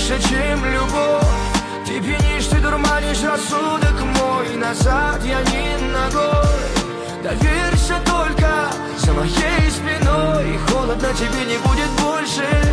больше, чем любовь. Ты пьянишь, ты дурманишь рассудок мой. Назад я не ногой. Доверься только за моей спиной. Холодно тебе не будет больше.